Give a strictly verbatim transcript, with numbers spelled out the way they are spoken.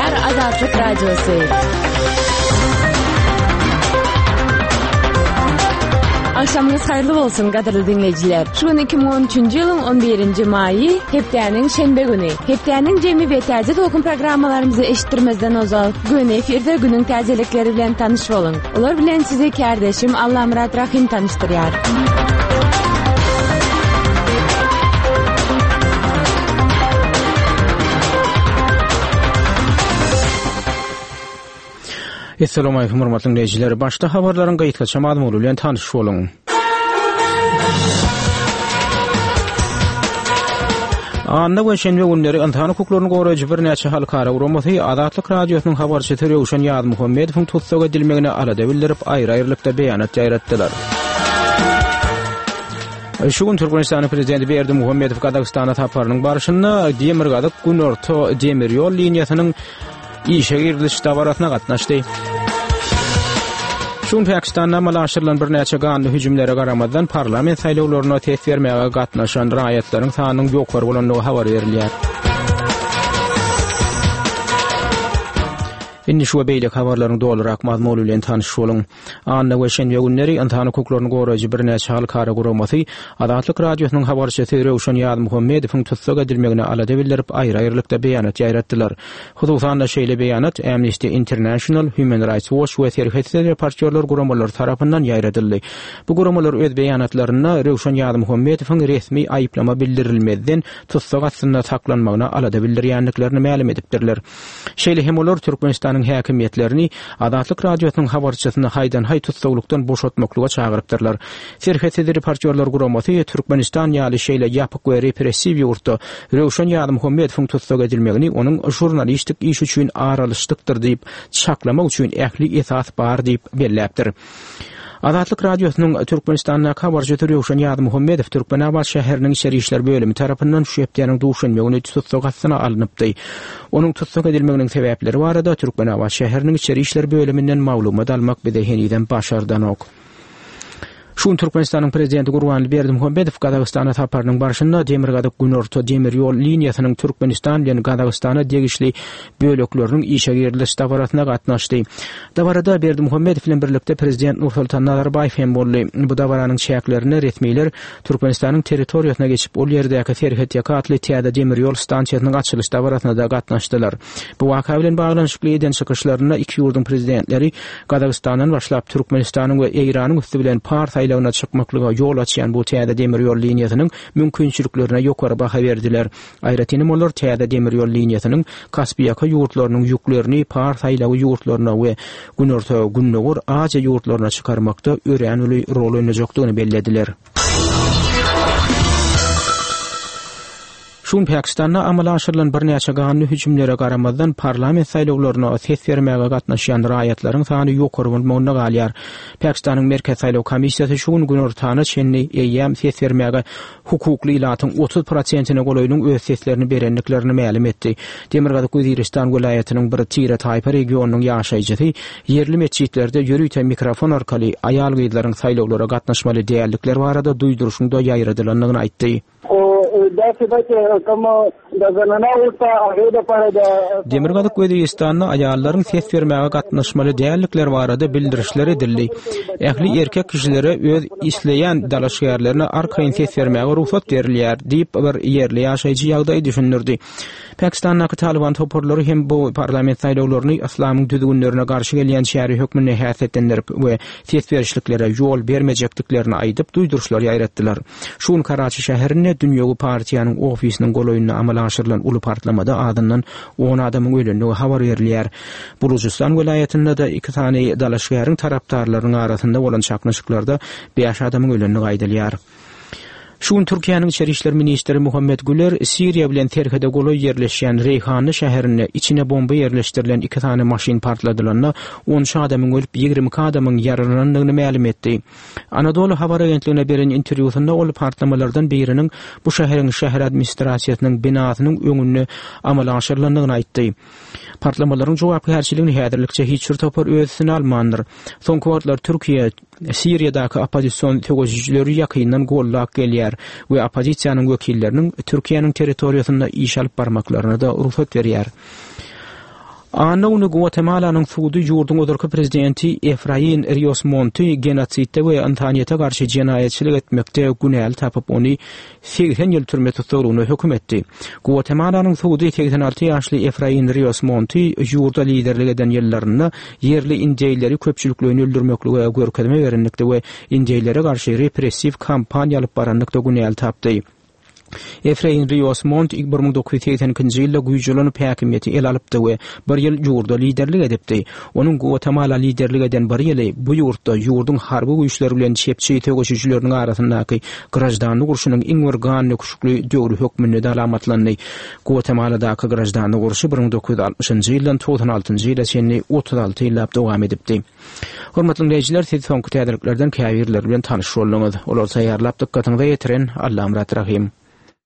Dinleyijiler, Azatlık Radyosu. Akşamınız hayırlı olsun gadırlı dinleyiciler. Şu iki bin on üçüncü yılın on birinci mayı heptenin şembe günü. Heptenin cemi ve terzi dokun programmalarımızı eşittirmezden ozal. Gün efirde günün terzilikleri bilen tanış olun. Olar bilen sizi kardeşim Allah Murat Rahim tanıştırıyor. Assalamu alaykum hormatly dinleyijiler. Başta habarlaryň gaýtgaça mazmunu bilen tanış bolun. Anna we şenbe günleri antany hukuklaryny goraýjy bir näçe halkara uramaty Azatlyk radiosynyň habarçysy Rewşen Ýaz Muhammedowyň tutsaga edilmegine alada bildirip aýry-aýrylykda beýanat ýaýratdylar. Şu gün Türkmenistanyň prezidenti Berdi Muhammedow Kazakstana taparynyň barşyna Demirgazyk Günorta demir ýol liniýasynyň işe girilişde baratına gatnaşdy. Şun Pakistanda malaşyrylan bir näçe ganly hüjümlere garamadan parlament saýlawlaryna täsir bermäge gatnaşan raýatlaryň sanynyň ýokary bolanlygy habar berilýär. Inni şu beýle habarlaryň dolarak mazmunu bilen tanış bolun. Anna we şenbe günleri antany hukuklaryny goraýjy bir näçe halkara guramaty Azatlyk radiosynyň habarçysy Rewşen Ýaz Muhammedowyň tutsaga edilmegine alada bildirip aýry-aýrylykda beýanat ýaýratdylar. Hususan da şeýle beýanat Amnesty International, Human Rights Watch we terhetleri partiýalar guramalar tarapyndan ýaýradyldy. Bu guramalar öz beýanatlaryna Rewşen Ýaz Muhammedowyň resmi aýyplama bildirilmeden tutsaga aslynda saklanmagyna alada bildirýänliklerini ma'lum edipdirler. Şeýle hem olar Türkmenistan häkimetlerini Azatlyk radiosynyň habarçysyny haýdan haý tutsaglykdan boşatmaklyga çagyrypdyrlar. Serhetleri partiýalar guramaty Türkmenistan ýaly şeýle ýapyk we repressiw ýurtda Rewşen Ýaz Muhammedowyň tutsaga edilmegini onuň jurnalistlik iş üçin aralışdykdyr diýip çaklamak üçin ähli esas bar diýip belläpdir. Azatlyk radiosynyň Türkmenistanyň habarçysy Rewşen Ýaz Muhammedow Türkmenabad şäheriniň içeri işler bölümi tarapyndan şu hepdeniň duşanmegini tutsaga alınıpdy. Onuň tutsaga edilmeginiň sebäpleri barada Türkmenabad şäheriniň içeri işler bölüminden maglumat almak bede heniden başardan ok. Şun Türkmenistanyň prezidenti Gurbanly Berdimuhammedow Kazakstana taparynyň barşynda Demirgazyk Günorta demir ýol liniýasynyň Türkmenistan bilen Kazakstana degişli bölekleriniň işe girilişde baratyna gatnaşdy. Dabarada Berdimuhammedow bilen birlikde prezident Nursultan Nazarbayew hem boldy. Bu dabaranyň şäherlerini resmiler Türkmenistanyň territoriýasyna geçip ol ýerdäki Ferhet ýakatly täze demir ýol stansiýasynyň açylyş dabaratyna da gatnaşdylar. Bu waka bilen baglanyşykly eden çykyşlaryna iki ýurdun prezidentleri Kazakstandan başlap Türkmenistanyň we Eýranyň üstü bilen par saýlawna çykmaklyga ýol açýan bu täze demir ýol liniýasynyň mümkinçiliklerine ýokary baha berdiler. Aýratynym olar täze demir ýol liniýasynyň Kaspiýaka ýurtlarynyň ýüklerini par saýlawy ýurtlaryna we Günorta Günnögur Aja ýurtlaryna çykarmakda örenli rol oýnajakdygyny bellediler. Şun Pakistanda amala aşyrylan bir näçe ganly hüjümlere garamadan parlament saýlawlaryna täsir bermäge gatnaşan raýatlaryň sany ýokary bolmagyna galýar. Pakistanyň merkez saýlaw komissiýasy şun gün ortany şenli eýýäm täsir bermäge hukukly ilatyň otuz prosentine golaýynyň öz seslerini berenliklerini ma'lum etdi. Demirgazyk Weziristan welaýatynyň bir Tira taýpa regionunyň ýaşaýjysy yerli mesçitlerde ýürüýte mikrofon arkaly aýal gyzlaryň saýlawlara gatnaşmaly däýerlikler barada duýduruşynda ýaýradylanlygyny aýtdy. Demirgazyk Weziristan aýallaryň ses bermäge gatnaşmaly däýerlikler barada bildirişler edildi. Ähli erkek kişilere öz isleýän dalaşgärlerine arkaýyn ses bermäge ruhsat berilýär diýip bir yerli ýaşaýjy ýagdaý düşündirdi. Pakistandaky Taliban toparlary hem bu parlament saýlawlaryny islamyň düzgünlerine garşy gelýän şäheri hökmüne hässetlendirip we ses berişliklere ýol bermejekdiklerini aýdyp duýduruşlar ýaýratdylar. Şun Karachi şäherinde dünýägi partiýanyň ofisiniň golaýyna amala aşyrylan uly partlamada adyndan on adamyň ölenligi habar berilýär. Bulujistan welaýatynda da iki tane dalaşgäriň tarapdarlarynyň arasynda bolan çaknaşyklarda beş adamyň ölenligi aýdylýar. Şun Türkiýanyň içeri işler ministri Muhammed Güler Siriýa bilen terhede goloý ýerleşýän Reyhanly şäherine içine bomba ýerleşdirilen iki tane maşyn partladylanna on üç adamyň ölüp ýigirmi adamyň ýaralandygyny ma'lum etdi. Anadolu habar agentligine beren interwýusynda ol partlamalardan biriniň bu şäheriň şäher administrasiýasynyň binasynyň öňünde amala aşyrylandygyny aýtdy. Partlamaların jogapkärçiligini häzirlikçe hiç bir topar öýsini almandyr. Soňky wagtlar Türkiýe Siriýadaky opposision tegoşçyları ýakyndan gollap gelýär we opposisiýanyň wekilleriniň Türkiýanyň territoriýasynda iş alyp barmaklaryna da ruhsat berýär. Anawny Guatemala'nın suudy ýurdun öderki prezidenti Efraín Ríos Monti genotsidde we antaniyete garşy jinayetçilik etmekde günäl tapyp ony seksen ýyl türme tutulgyny hökm etdi. Guatemala'nın suudy seksen alty ýaşly Efraín Ríos Monti ýurda liderlik eden ýyllaryny yerli indiýleri köpçüliklerini öldürmeklige görkezme berenlikde we indiýlere garşy repressiv kampaniýa alyp baranlykda günäl tapdy. Efraín Ríos Monti bir ming dokuz yüz seksen ikinji ýylda güýjlanyp häkimiýeti el alypdy we bir ýyl ýurda liderlik edipdi. Onuň Guatemala liderlik eden bir ýyly bu ýurtda ýurdun harby güýçleri bilen çepçi tögeşijileriniň arasyndaky grajdanlyk urşunyň iň bir gany küçükli döwri hökmünde de alamatlandy. Guatemala'daky grajdanlyk urşy bir ming dokuz yüz altmışynjy ýyldan doksan altyncı ýyla çenli otuz alty ýyllap dowam edipdi. Hormatly dinleýijiler, siz soňky täderliklerden käbirler bilen tanyş bolýaňyz. Olar saýarlap dykkatyňyza ýetiren Allahym Rahim.